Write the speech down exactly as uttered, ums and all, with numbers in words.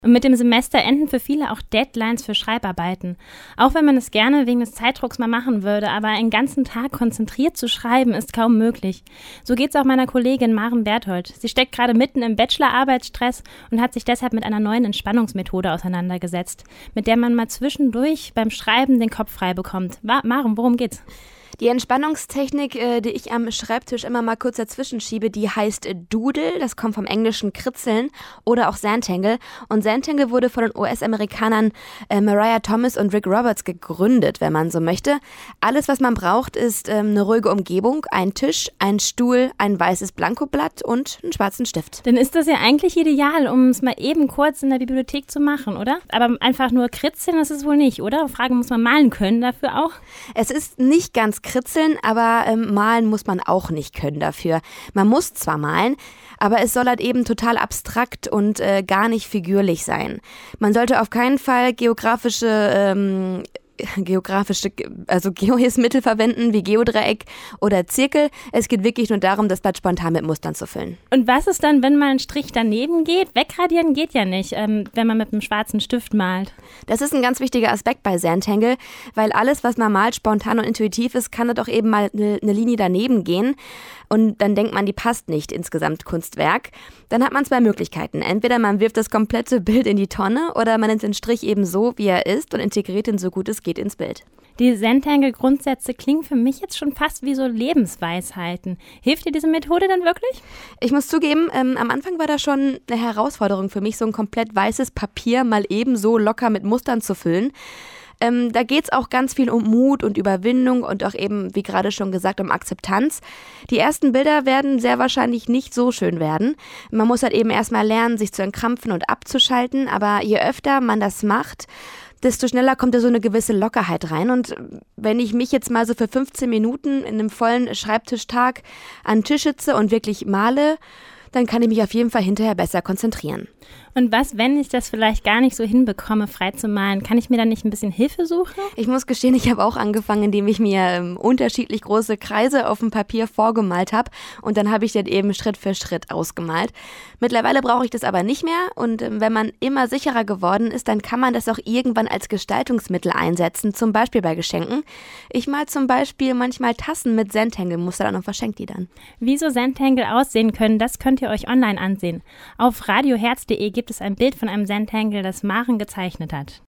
Und mit dem Semester enden für viele auch Deadlines für Schreibarbeiten. Auch wenn man es gerne wegen des Zeitdrucks mal machen würde, aber einen ganzen Tag konzentriert zu schreiben, ist kaum möglich. So geht's auch meiner Kollegin Maren Berthold. Sie steckt gerade mitten im Bachelorarbeitsstress und hat sich deshalb mit einer neuen Entspannungsmethode auseinandergesetzt, mit der man mal zwischendurch beim Schreiben den Kopf frei bekommt. Maren, worum geht's? Die Entspannungstechnik, die ich am Schreibtisch immer mal kurz dazwischen schiebe, die heißt Doodle. Das kommt vom englischen Kritzeln oder auch Zentangle. Und Zentangle wurde von den U S-Amerikanern äh, Mariah Thomas und Rick Roberts gegründet, wenn man so möchte. Alles, was man braucht, ist ähm, eine ruhige Umgebung, ein Tisch, ein Stuhl, ein weißes Blankoblatt und einen schwarzen Stift. Dann ist das ja eigentlich ideal, um es mal eben kurz in der Bibliothek zu machen, oder? Aber einfach nur kritzeln, das ist wohl nicht, oder? Fragen, muss man malen können dafür auch? Es ist nicht ganz kritzeln, aber ähm, malen muss man auch nicht können dafür. Man muss zwar malen, aber es soll halt eben total abstrakt und äh, gar nicht figürlich sein. Man sollte auf keinen Fall geografische ähm, geografische, also Geohilfsmittel verwenden, wie Geodreieck oder Zirkel. Es geht wirklich nur darum, das Blatt spontan mit Mustern zu füllen. Und was ist dann, wenn mal ein Strich daneben geht? Wegradieren geht ja nicht, ähm, wenn man mit einem schwarzen Stift malt. Das ist ein ganz wichtiger Aspekt bei Zentangle, weil alles, was man malt, spontan und intuitiv ist, kann doch eben mal eine, eine Linie daneben gehen und dann denkt man, die passt nicht ins Gesamtkunstwerk. Dann hat man zwei Möglichkeiten. Entweder man wirft das komplette Bild in die Tonne oder man nimmt den Strich eben so, wie er ist und integriert ihn so gut es geht ins Bild. Die Zentangle-Grundsätze klingen für mich jetzt schon fast wie so Lebensweisheiten. Hilft dir diese Methode dann wirklich? Ich muss zugeben, ähm, am Anfang war das schon eine Herausforderung für mich, so ein komplett weißes Papier mal eben so locker mit Mustern zu füllen. Ähm, da geht es auch ganz viel um Mut und Überwindung und auch eben, wie gerade schon gesagt, um Akzeptanz. Die ersten Bilder werden sehr wahrscheinlich nicht so schön werden. Man muss halt eben erstmal lernen, sich zu entkrampfen und abzuschalten, aber je öfter man das macht, desto schneller kommt da so eine gewisse Lockerheit rein. Und wenn ich mich jetzt mal so für fünfzehn Minuten in einem vollen Schreibtischtag an den Tisch sitze und wirklich male, dann kann ich mich auf jeden Fall hinterher besser konzentrieren. Und was, wenn ich das vielleicht gar nicht so hinbekomme, frei zu malen? Kann ich mir dann nicht ein bisschen Hilfe suchen? Ich muss gestehen, ich habe auch angefangen, indem ich mir ähm, unterschiedlich große Kreise auf dem Papier vorgemalt habe und dann habe ich das eben Schritt für Schritt ausgemalt. Mittlerweile brauche ich das aber nicht mehr und ähm, wenn man immer sicherer geworden ist, dann kann man das auch irgendwann als Gestaltungsmittel einsetzen, zum Beispiel bei Geschenken. Ich mal zum Beispiel manchmal Tassen mit Zentangle-Muster und verschenke die dann. Wie so Zentangle aussehen können, das könnt ihr euch online ansehen. Auf radioherz punkt de gibt es ein Bild von einem Zentangle, das Maren gezeichnet hat.